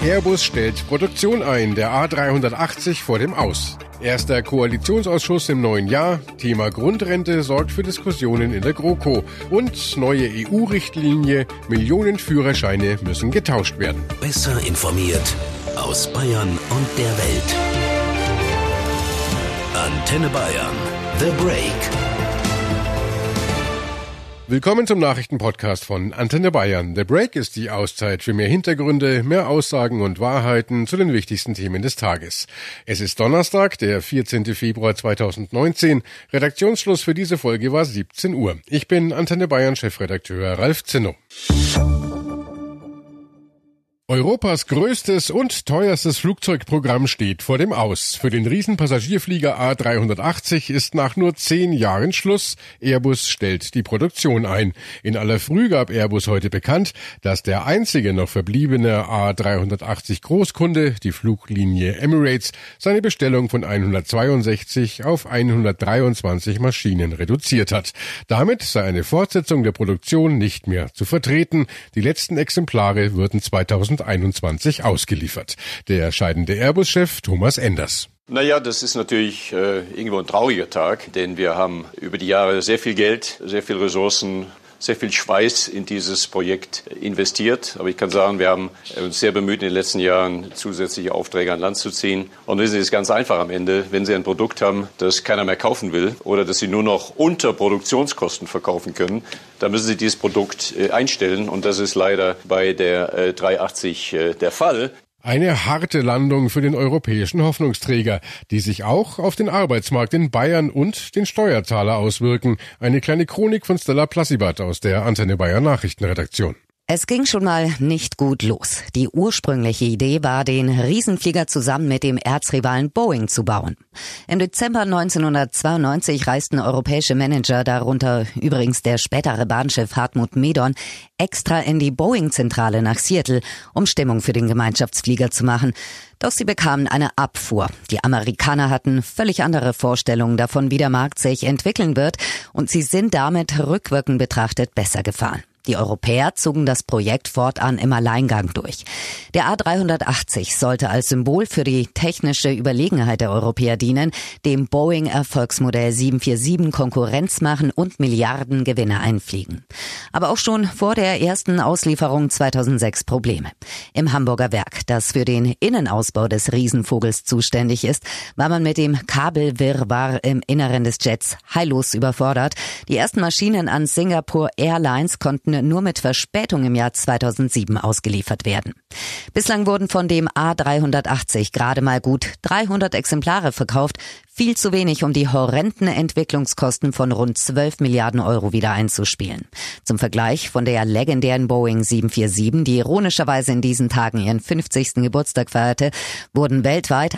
Airbus stellt Produktion ein, der A380 vor dem Aus. Erster Koalitionsausschuss im neuen Jahr, Thema Grundrente sorgt für Diskussionen in der GroKo und neue EU-Richtlinie, Millionen Führerscheine müssen getauscht werden. Besser informiert aus Bayern und der Welt. Antenne Bayern, The Break. Willkommen zum Nachrichtenpodcast von Antenne Bayern. The Break ist die Auszeit für mehr Hintergründe, mehr Aussagen und Wahrheiten zu den wichtigsten Themen des Tages. Es ist Donnerstag, der 14. Februar 2019. Redaktionsschluss für diese Folge war 17 Uhr. Ich bin Antenne Bayern Chefredakteur Ralf Zinno. Europas größtes und teuerstes Flugzeugprogramm steht vor dem Aus. Für den Riesenpassagierflieger A380 ist nach nur 10 Jahren Schluss. Airbus stellt die Produktion ein. In aller Früh gab Airbus heute bekannt, dass der einzige noch verbliebene A380 Großkunde, die Fluglinie Emirates, seine Bestellung von 162 auf 123 Maschinen reduziert hat. Damit sei eine Fortsetzung der Produktion nicht mehr zu vertreten. Die letzten Exemplare würden 2021 ausgeliefert. Der scheidende Airbus-Chef Thomas Enders. Naja, das ist natürlich irgendwo ein trauriger Tag, denn wir haben über die Jahre sehr viel Geld, sehr viel Ressourcen, sehr viel Schweiß in dieses Projekt investiert. Aber ich kann sagen, wir haben uns sehr bemüht, in den letzten Jahren zusätzliche Aufträge an Land zu ziehen. Und wissen Sie, es ist ganz einfach am Ende. Wenn Sie ein Produkt haben, das keiner mehr kaufen will oder das Sie nur noch unter Produktionskosten verkaufen können, dann müssen Sie dieses Produkt einstellen. Und das ist leider bei der 380 der Fall. Eine harte Landung für den europäischen Hoffnungsträger, die sich auch auf den Arbeitsmarkt in Bayern und den Steuerzahler auswirken. Eine kleine Chronik von Stella Plassibat aus der Antenne Bayern Nachrichtenredaktion. Es ging schon mal nicht gut los. Die ursprüngliche Idee war, den Riesenflieger zusammen mit dem Erzrivalen Boeing zu bauen. Im Dezember 1992 reisten europäische Manager, darunter übrigens der spätere Bahnchef Hartmut Medorn, extra in die Boeing-Zentrale nach Seattle, um Stimmung für den Gemeinschaftsflieger zu machen. Doch sie bekamen eine Abfuhr. Die Amerikaner hatten völlig andere Vorstellungen davon, wie der Markt sich entwickeln wird, und sie sind damit rückwirkend betrachtet besser gefahren. Die Europäer zogen das Projekt fortan im Alleingang durch. Der A380 sollte als Symbol für die technische Überlegenheit der Europäer dienen, dem Boeing-Erfolgsmodell 747 Konkurrenz machen und Milliardengewinne einfliegen. Aber auch schon vor der ersten Auslieferung 2006 Probleme. Im Hamburger Werk, das für den Innenausbau des Riesenvogels zuständig ist, war man mit dem Kabelwirrwarr im Inneren des Jets heillos überfordert. Die ersten Maschinen an Singapore Airlines konnten nur mit Verspätung im Jahr 2007 ausgeliefert werden. Bislang wurden von dem A380 gerade mal gut 300 Exemplare verkauft, viel zu wenig, um die horrenden Entwicklungskosten von rund 12 Milliarden Euro wieder einzuspielen. Zum Vergleich, von der legendären Boeing 747, die ironischerweise in diesen Tagen ihren 50. Geburtstag feierte, wurden weltweit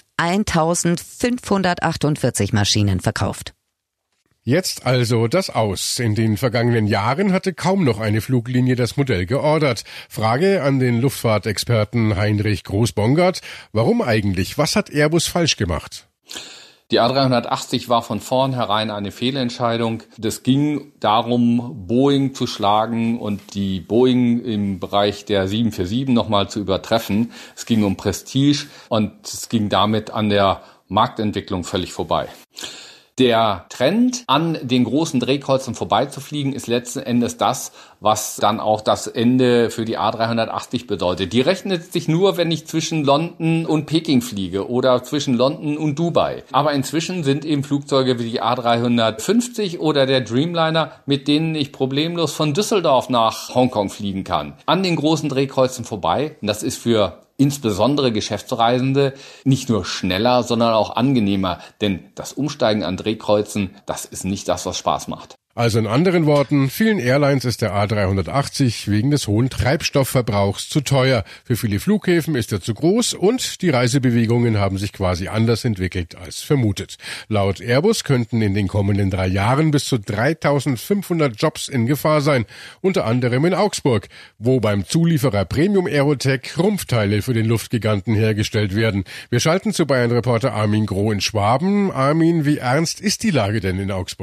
1548 Maschinen verkauft. Jetzt also das Aus. In den vergangenen Jahren hatte kaum noch eine Fluglinie das Modell geordert. Frage an den Luftfahrtexperten Heinrich Groß-Bongard. Warum eigentlich? Was hat Airbus falsch gemacht? Die A380 war von vornherein eine Fehlentscheidung. Das ging darum, Boeing zu schlagen und die Boeing im Bereich der 747 nochmal zu übertreffen. Es ging um Prestige und es ging damit an der Marktentwicklung völlig vorbei. Der Trend, an den großen Drehkreuzen vorbeizufliegen, ist letzten Endes das, was dann auch das Ende für die A380 bedeutet. Die rechnet sich nur, wenn ich zwischen London und Peking fliege oder zwischen London und Dubai. Aber inzwischen sind eben Flugzeuge wie die A350 oder der Dreamliner, mit denen ich problemlos von Düsseldorf nach Hongkong fliegen kann, an den großen Drehkreuzen vorbei. Und das ist für insbesondere Geschäftsreisende nicht nur schneller, sondern auch angenehmer. Denn das Umsteigen an Drehkreuzen, das ist nicht das, was Spaß macht. Also in anderen Worten, vielen Airlines ist der A380 wegen des hohen Treibstoffverbrauchs zu teuer. Für viele Flughäfen ist er zu groß und die Reisebewegungen haben sich quasi anders entwickelt als vermutet. Laut Airbus könnten in den kommenden 3 Jahren bis zu 3.500 Jobs in Gefahr sein, unter anderem in Augsburg, wo beim Zulieferer Premium Aerotech Rumpfteile für den Luftgiganten hergestellt werden. Wir schalten zu Bayern-Reporter Armin Groh in Schwaben. Armin, wie ernst ist die Lage denn in Augsburg?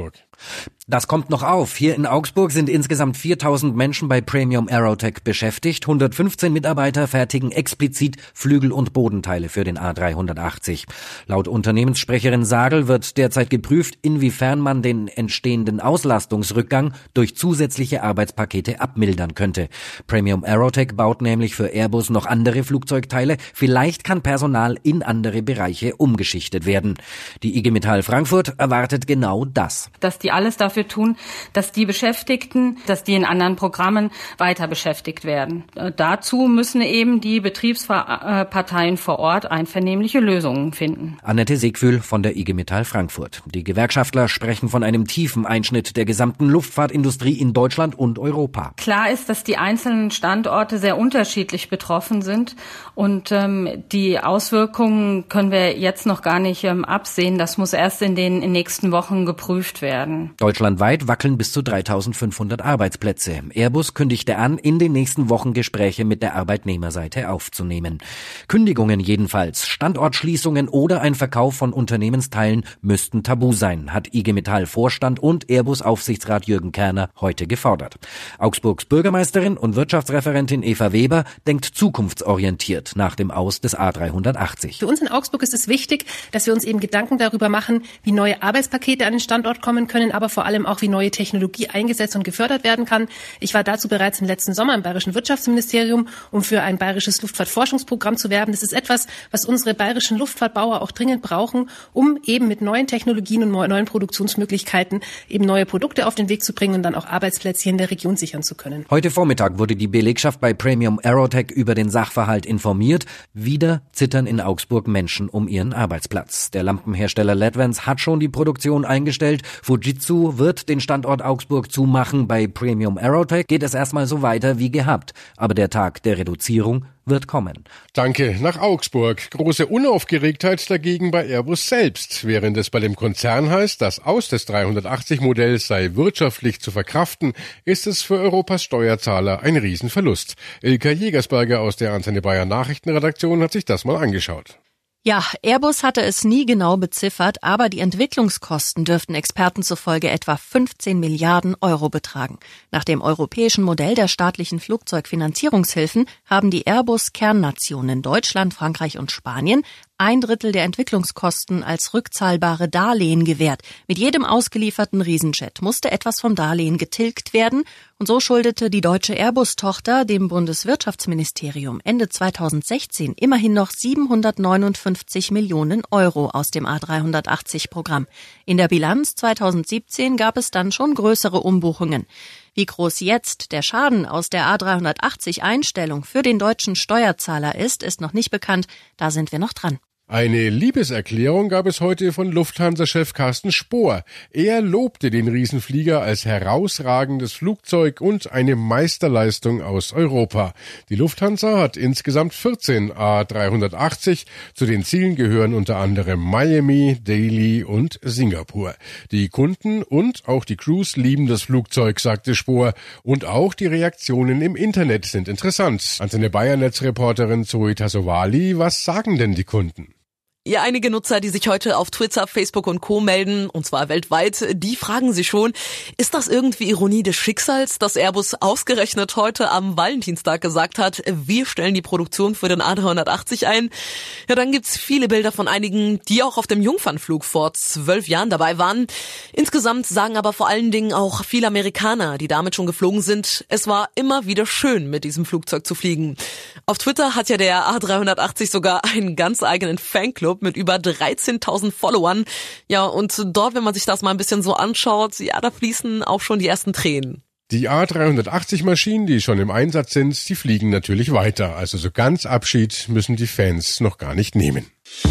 Das kommt noch auf. Hier in Augsburg sind insgesamt 4.000 Menschen bei Premium Aerotech beschäftigt. 115 Mitarbeiter fertigen explizit Flügel- und Bodenteile für den A380. Laut Unternehmenssprecherin Sagel wird derzeit geprüft, inwiefern man den entstehenden Auslastungsrückgang durch zusätzliche Arbeitspakete abmildern könnte. Premium Aerotech baut nämlich für Airbus noch andere Flugzeugteile. Vielleicht kann Personal in andere Bereiche umgeschichtet werden. Die IG Metall Frankfurt erwartet genau das. Dass die alles dafür tun, dass die Beschäftigten, dass die in anderen Programmen weiter beschäftigt werden. Dazu müssen eben die Betriebsparteien vor Ort einvernehmliche Lösungen finden. Annette Segfühl von der IG Metall Frankfurt. Die Gewerkschaftler sprechen von einem tiefen Einschnitt der gesamten Luftfahrtindustrie in Deutschland und Europa. Klar ist, dass die einzelnen Standorte sehr unterschiedlich betroffen sind und die Auswirkungen können wir jetzt noch gar nicht absehen. Das muss erst in den nächsten Wochen geprüft werden. Deutschlandweit wackeln bis zu 3.500 Arbeitsplätze. Airbus kündigte an, in den nächsten Wochen Gespräche mit der Arbeitnehmerseite aufzunehmen. Kündigungen jedenfalls, Standortschließungen oder ein Verkauf von Unternehmensteilen müssten tabu sein, hat IG Metall Vorstand und Airbus-Aufsichtsrat Jürgen Kerner heute gefordert. Augsburgs Bürgermeisterin und Wirtschaftsreferentin Eva Weber denkt zukunftsorientiert nach dem Aus des A380. Für uns in Augsburg ist es wichtig, dass wir uns eben Gedanken darüber machen, wie neue Arbeitspakete an den Standort kommen können, aber vor allem auch, wie neue Technologie eingesetzt und gefördert werden kann. Ich war dazu bereits im letzten Sommer im Bayerischen Wirtschaftsministerium, um für ein bayerisches Luftfahrtforschungsprogramm zu werben. Das ist etwas, was unsere bayerischen Luftfahrtbauer auch dringend brauchen, um eben mit neuen Technologien und neuen Produktionsmöglichkeiten eben neue Produkte auf den Weg zu bringen und dann auch Arbeitsplätze hier in der Region sichern zu können. Heute Vormittag wurde die Belegschaft bei Premium Aerotech über den Sachverhalt informiert. Wieder zittern in Augsburg Menschen um ihren Arbeitsplatz. Der Lampenhersteller Ledvance hat schon die Produktion eingestellt. Fujitsu wird den Standort Augsburg zumachen. Bei Premium Aerotech geht es erstmal so weiter wie gehabt. Aber der Tag der Reduzierung wird kommen. Danke nach Augsburg. Große Unaufgeregtheit dagegen bei Airbus selbst. Während es bei dem Konzern heißt, das Aus des 380-Modells sei wirtschaftlich zu verkraften, ist es für Europas Steuerzahler ein Riesenverlust. Ilka Jägersberger aus der Antenne Bayern Nachrichtenredaktion hat sich das mal angeschaut. Ja, Airbus hatte es nie genau beziffert, aber die Entwicklungskosten dürften Experten zufolge etwa 15 Milliarden Euro betragen. Nach dem europäischen Modell der staatlichen Flugzeugfinanzierungshilfen haben die Airbus-Kernnationen Deutschland, Frankreich und Spanien 1/3 der Entwicklungskosten als rückzahlbare Darlehen gewährt. Mit jedem ausgelieferten Riesenjet musste etwas vom Darlehen getilgt werden und so schuldete die deutsche Airbus-Tochter dem Bundeswirtschaftsministerium Ende 2016 immerhin noch 759 Millionen Euro aus dem A380-Programm. In der Bilanz 2017 gab es dann schon größere Umbuchungen. Wie groß jetzt der Schaden aus der A380-Einstellung für den deutschen Steuerzahler ist noch nicht bekannt. Da sind wir noch dran. Eine Liebeserklärung gab es heute von Lufthansa-Chef Carsten Spohr. Er lobte den Riesenflieger als herausragendes Flugzeug und eine Meisterleistung aus Europa. Die Lufthansa hat insgesamt 14 A380. Zu den Zielen gehören unter anderem Miami, Delhi und Singapur. Die Kunden und auch die Crews lieben das Flugzeug, sagte Spohr. Und auch die Reaktionen im Internet sind interessant. Antenne Bayern-Netzreporterin Zoe Tassovali, was sagen denn die Kunden? Ja, einige Nutzer, die sich heute auf Twitter, Facebook und Co. melden, und zwar weltweit, die fragen sich schon, ist das irgendwie Ironie des Schicksals, dass Airbus ausgerechnet heute am Valentinstag gesagt hat, wir stellen die Produktion für den A380 ein? Ja, dann gibt's viele Bilder von einigen, die auch auf dem Jungfernflug vor 12 Jahren dabei waren. Insgesamt sagen aber vor allen Dingen auch viele Amerikaner, die damit schon geflogen sind, es war immer wieder schön, mit diesem Flugzeug zu fliegen. Auf Twitter hat ja der A380 sogar einen ganz eigenen Fanclub mit über 13.000 Followern. Ja, und dort, wenn man sich das mal ein bisschen so anschaut, ja, da fließen auch schon die ersten Tränen. Die A380-Maschinen, die schon im Einsatz sind, die fliegen natürlich weiter. Also so ganz Abschied müssen die Fans noch gar nicht nehmen.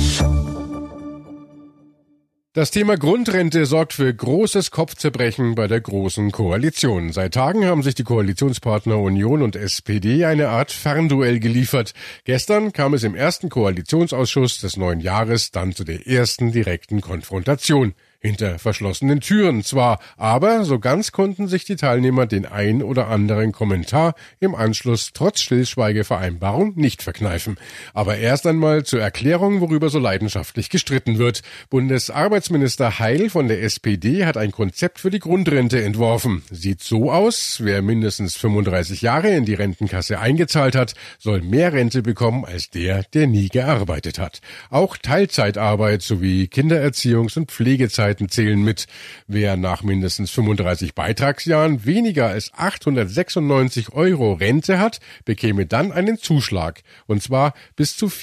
Das Thema Grundrente sorgt für großes Kopfzerbrechen bei der Großen Koalition. Seit Tagen haben sich die Koalitionspartner Union und SPD eine Art Fernduell geliefert. Gestern kam es im ersten Koalitionsausschuss des neuen Jahres dann zu der ersten direkten Konfrontation. hinter verschlossenen Türen zwar, aber so ganz konnten sich die Teilnehmer den ein oder anderen Kommentar im Anschluss trotz Stillschweigevereinbarung nicht verkneifen. Aber erst einmal zur Erklärung, worüber so leidenschaftlich gestritten wird. Bundesarbeitsminister Heil von der SPD hat ein Konzept für die Grundrente entworfen. Sieht so aus: Wer mindestens 35 Jahre in die Rentenkasse eingezahlt hat, soll mehr Rente bekommen als der nie gearbeitet hat. Auch Teilzeitarbeit sowie Kindererziehungs- und Pflegezeiten zählen mit. Wer nach mindestens 35 Beitragsjahren weniger als 896 € Rente hat, bekäme dann einen Zuschlag, und zwar bis zu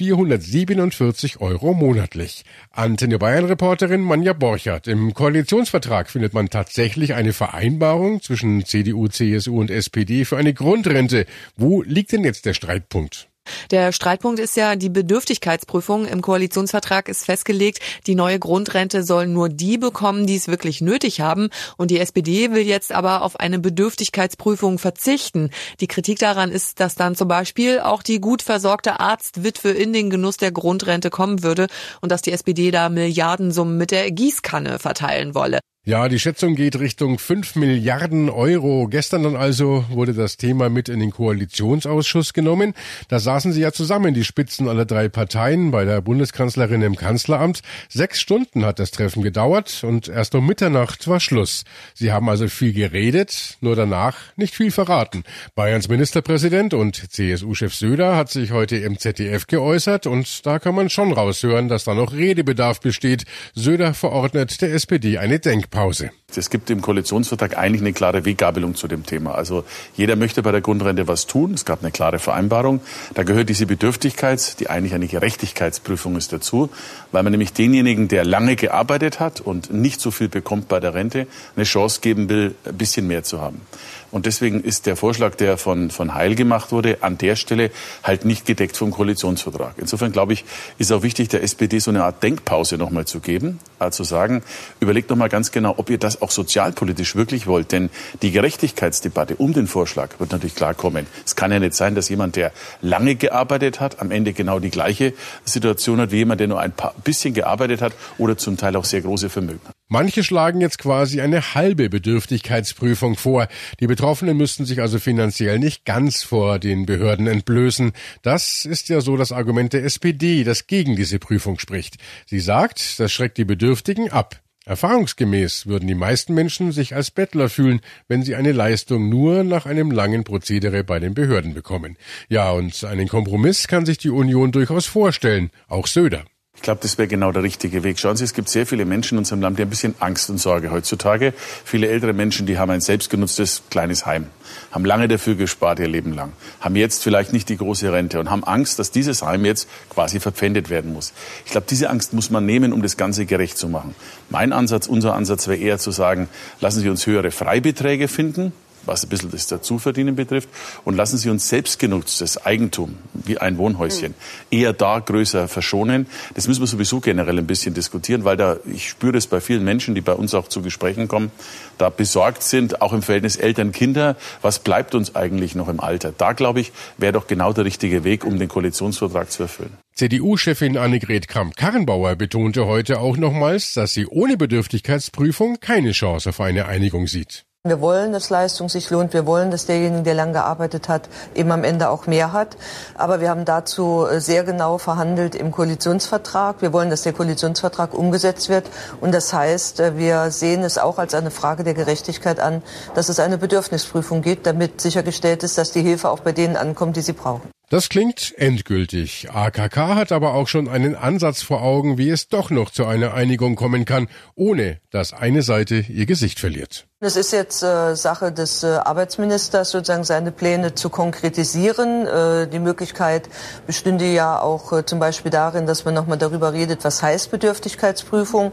447 € monatlich. Antenne Bayern-Reporterin Manja Borchert: Im Koalitionsvertrag findet man tatsächlich eine Vereinbarung zwischen CDU, CSU und SPD für eine Grundrente. Wo liegt denn jetzt der Streitpunkt? Der Streitpunkt ist ja die Bedürftigkeitsprüfung. Im Koalitionsvertrag ist festgelegt, die neue Grundrente sollen nur die bekommen, die es wirklich nötig haben. Und die SPD will jetzt aber auf eine Bedürftigkeitsprüfung verzichten. Die Kritik daran ist, dass dann zum Beispiel auch die gut versorgte Arztwitwe in den Genuss der Grundrente kommen würde und dass die SPD da Milliardensummen mit der Gießkanne verteilen wolle. Ja, die Schätzung geht Richtung 5 Milliarden €. Gestern dann also wurde das Thema mit in den Koalitionsausschuss genommen. Da saßen sie ja zusammen, die Spitzen aller 3 Parteien, bei der Bundeskanzlerin im Kanzleramt. 6 Stunden hat das Treffen gedauert und erst um Mitternacht war Schluss. Sie haben also viel geredet, nur danach nicht viel verraten. Bayerns Ministerpräsident und CSU-Chef Söder hat sich heute im ZDF geäußert und da kann man schon raushören, dass da noch Redebedarf besteht. Söder verordnet der SPD eine Denkpause. Es gibt im Koalitionsvertrag eigentlich eine klare Weggabelung zu dem Thema. Also jeder möchte bei der Grundrente was tun. Es gab eine klare Vereinbarung. Da gehört diese die eigentlich eine Gerechtigkeitsprüfung ist, dazu, weil man nämlich denjenigen, der lange gearbeitet hat und nicht so viel bekommt bei der Rente, eine Chance geben will, ein bisschen mehr zu haben. Und deswegen ist der Vorschlag, der von Heil gemacht wurde, an der Stelle halt nicht gedeckt vom Koalitionsvertrag. Insofern, glaube ich, ist auch wichtig, der SPD so eine Art Denkpause nochmal zu geben, zu sagen, überlegt nochmal ganz genau, ob ihr das auch sozialpolitisch wirklich wollt. Denn die Gerechtigkeitsdebatte um den Vorschlag wird natürlich klar kommen. Es kann ja nicht sein, dass jemand, der lange gearbeitet hat, am Ende genau die gleiche Situation hat wie jemand, der nur ein bisschen gearbeitet hat oder zum Teil auch sehr große Vermögen hat. Manche schlagen jetzt quasi eine halbe Bedürftigkeitsprüfung vor. Die Betroffenen müssten sich also finanziell nicht ganz vor den Behörden entblößen. Das ist ja so das Argument der SPD, das gegen diese Prüfung spricht. Sie sagt, das schreckt die Bedürftigen ab. Erfahrungsgemäß würden die meisten Menschen sich als Bettler fühlen, wenn sie eine Leistung nur nach einem langen Prozedere bei den Behörden bekommen. Ja, und einen Kompromiss kann sich die Union durchaus vorstellen, auch Söder. Ich glaube, das wäre genau der richtige Weg. Schauen Sie, es gibt sehr viele Menschen in unserem Land, die ein bisschen Angst und Sorge heutzutage. Viele ältere Menschen, die haben ein selbstgenutztes kleines Heim, haben lange dafür gespart ihr Leben lang, haben jetzt vielleicht nicht die große Rente und haben Angst, dass dieses Heim jetzt quasi verpfändet werden muss. Ich glaube, diese Angst muss man nehmen, um das Ganze gerecht zu machen. Unser Ansatz wäre eher zu sagen, lassen Sie uns höhere Freibeträge finden, was ein bisschen das Dazuverdienen betrifft, und lassen Sie uns selbstgenutztes Eigentum, wie ein Wohnhäuschen, eher da größer verschonen. Das müssen wir sowieso generell ein bisschen diskutieren, weil ich spüre es bei vielen Menschen, die bei uns auch zu Gesprächen kommen, da besorgt sind, auch im Verhältnis Eltern-Kinder, was bleibt uns eigentlich noch im Alter? Da, glaube ich, wäre doch genau der richtige Weg, um den Koalitionsvertrag zu erfüllen. CDU-Chefin Annegret Kramp-Karrenbauer betonte heute auch nochmals, dass sie ohne Bedürftigkeitsprüfung keine Chance auf eine Einigung sieht. Wir wollen, dass Leistung sich lohnt. Wir wollen, dass derjenige, der lang gearbeitet hat, eben am Ende auch mehr hat. Aber wir haben dazu sehr genau verhandelt im Koalitionsvertrag. Wir wollen, dass der Koalitionsvertrag umgesetzt wird. Und das heißt, wir sehen es auch als eine Frage der Gerechtigkeit an, dass es eine Bedürfnisprüfung gibt, damit sichergestellt ist, dass die Hilfe auch bei denen ankommt, die sie brauchen. Das klingt endgültig. AKK hat aber auch schon einen Ansatz vor Augen, wie es doch noch zu einer Einigung kommen kann, ohne dass eine Seite ihr Gesicht verliert. Es ist jetzt Sache des Arbeitsministers, sozusagen seine Pläne zu konkretisieren. Die Möglichkeit bestünde ja auch zum Beispiel darin, dass man nochmal darüber redet, was heißt Bedürftigkeitsprüfung.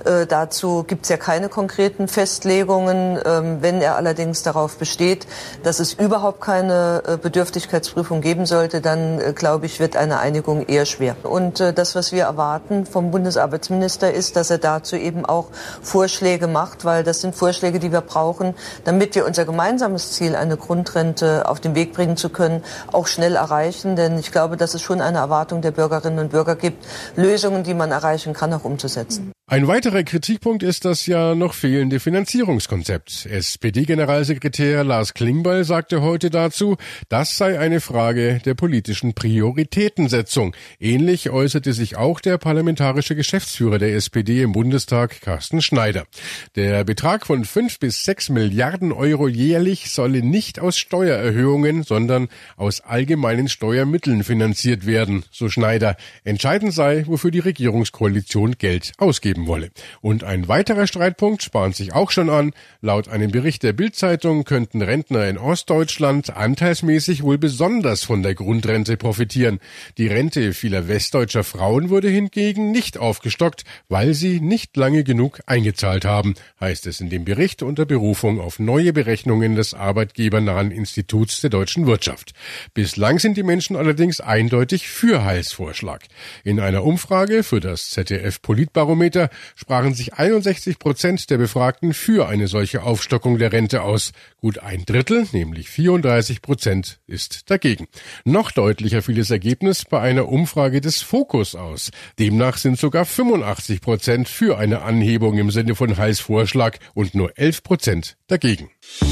Dazu gibt es ja keine konkreten Festlegungen. Wenn er allerdings darauf besteht, dass es überhaupt keine Bedürftigkeitsprüfung geben sollte, dann, glaube ich, wird eine Einigung eher schwer. Und das, was wir erwarten vom Bundesarbeitsminister, ist, dass er dazu eben auch Vorschläge macht, weil das sind Vorschläge, die wir brauchen, damit wir unser gemeinsames Ziel, eine Grundrente auf den Weg bringen zu können, auch schnell erreichen. Denn ich glaube, dass es schon eine Erwartung der Bürgerinnen und Bürger gibt, Lösungen, die man erreichen kann, auch umzusetzen. Ein weiterer Kritikpunkt ist das ja noch fehlende Finanzierungskonzept. SPD-Generalsekretär Lars Klingbeil sagte heute dazu, das sei eine Frage der politischen Prioritätensetzung. Ähnlich äußerte sich auch der parlamentarische Geschäftsführer der SPD im Bundestag, Carsten Schneider. Der Betrag von 5 bis 6 Milliarden Euro jährlich solle nicht aus Steuererhöhungen, sondern aus allgemeinen Steuermitteln finanziert werden, so Schneider. Entscheidend sei, wofür die Regierungskoalition Geld ausgeben wolle. Und ein weiterer Streitpunkt bahnt sich auch schon an. Laut einem Bericht der Bild-Zeitung könnten Rentner in Ostdeutschland anteilsmäßig wohl besonders von der Grundrente profitieren. Die Rente vieler westdeutscher Frauen wurde hingegen nicht aufgestockt, weil sie nicht lange genug eingezahlt haben, heißt es in dem Bericht unter Berufung auf neue Berechnungen des arbeitgebernahen Instituts der deutschen Wirtschaft. Bislang sind die Menschen allerdings eindeutig für Heils Vorschlag. In einer Umfrage für das ZDF-Politbarometer sprachen sich 61% der Befragten für eine solche Aufstockung der Rente aus. Gut ein Drittel, nämlich 34%, ist dagegen. Noch deutlicher fiel das Ergebnis bei einer Umfrage des Focus aus. Demnach sind sogar 85% für eine Anhebung im Sinne von Heils Vorschlag und nur 11% dagegen.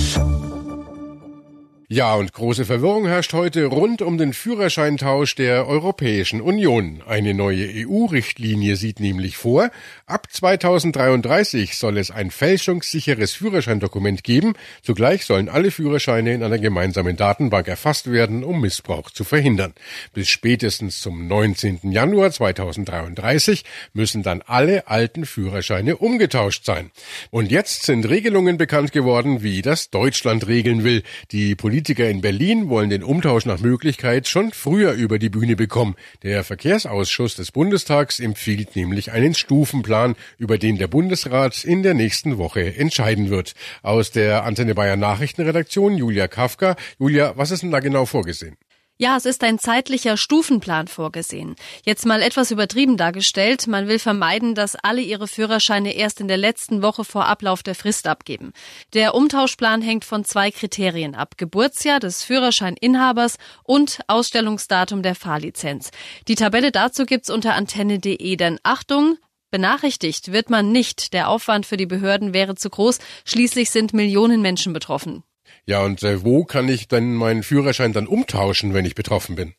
Ja, und große Verwirrung herrscht heute rund um den Führerscheintausch der Europäischen Union. Eine neue EU-Richtlinie sieht nämlich vor, ab 2033 soll es ein fälschungssicheres Führerscheindokument geben. Zugleich sollen alle Führerscheine in einer gemeinsamen Datenbank erfasst werden, um Missbrauch zu verhindern. Bis spätestens zum 19. Januar 2033 müssen dann alle alten Führerscheine umgetauscht sein. Und jetzt sind Regelungen bekannt geworden, wie das Deutschland regeln will. Die Politiker in Berlin wollen den Umtausch nach Möglichkeit schon früher über die Bühne bekommen. Der Verkehrsausschuss des Bundestags empfiehlt nämlich einen Stufenplan, über den der Bundesrat in der nächsten Woche entscheiden wird. Aus der Antenne Bayern Nachrichtenredaktion Julia Kafka. Julia, was ist denn da genau vorgesehen? Ja, es ist ein zeitlicher Stufenplan vorgesehen. Jetzt mal etwas übertrieben dargestellt. Man will vermeiden, dass alle ihre Führerscheine erst in der letzten Woche vor Ablauf der Frist abgeben. Der Umtauschplan hängt von 2 Kriterien ab. Geburtsjahr des Führerscheininhabers und Ausstellungsdatum der Fahrlizenz. Die Tabelle dazu gibt's unter antenne.de, denn Achtung, benachrichtigt wird man nicht. Der Aufwand für die Behörden wäre zu groß. Schließlich sind Millionen Menschen betroffen. Ja, und wo kann ich denn meinen Führerschein dann umtauschen, wenn ich betroffen bin?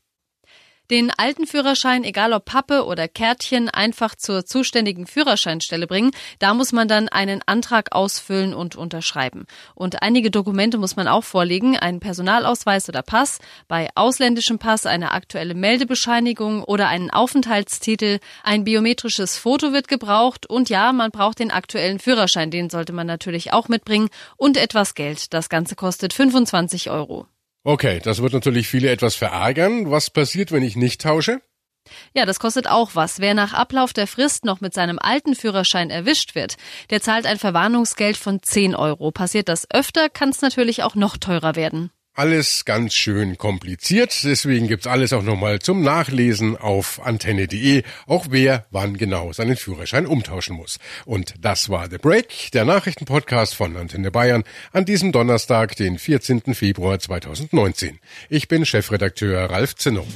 Den alten Führerschein, egal ob Pappe oder Kärtchen, einfach zur zuständigen Führerscheinstelle bringen. Da muss man dann einen Antrag ausfüllen und unterschreiben. Und einige Dokumente muss man auch vorlegen, einen Personalausweis oder Pass, bei ausländischem Pass eine aktuelle Meldebescheinigung oder einen Aufenthaltstitel. Ein biometrisches Foto wird gebraucht und ja, man braucht den aktuellen Führerschein, den sollte man natürlich auch mitbringen und etwas Geld. Das Ganze kostet 25 €. Okay, das wird natürlich viele etwas verärgern. Was passiert, wenn ich nicht tausche? Ja, das kostet auch was. Wer nach Ablauf der Frist noch mit seinem alten Führerschein erwischt wird, der zahlt ein Verwarnungsgeld von 10 €. Passiert das öfter, kann es natürlich auch noch teurer werden. Alles ganz schön kompliziert, deswegen gibt's alles auch nochmal zum Nachlesen auf antenne.de, auch wer wann genau seinen Führerschein umtauschen muss. Und das war The Break, der Nachrichtenpodcast von Antenne Bayern an diesem Donnerstag, den 14. Februar 2019. Ich bin Chefredakteur Ralf Zinnow.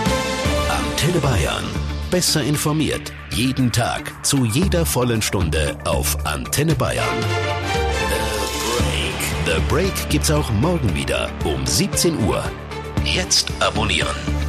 Antenne Bayern. Besser informiert. Jeden Tag. Zu jeder vollen Stunde auf Antenne Bayern. The Break gibt's auch morgen wieder um 17 Uhr. Jetzt abonnieren.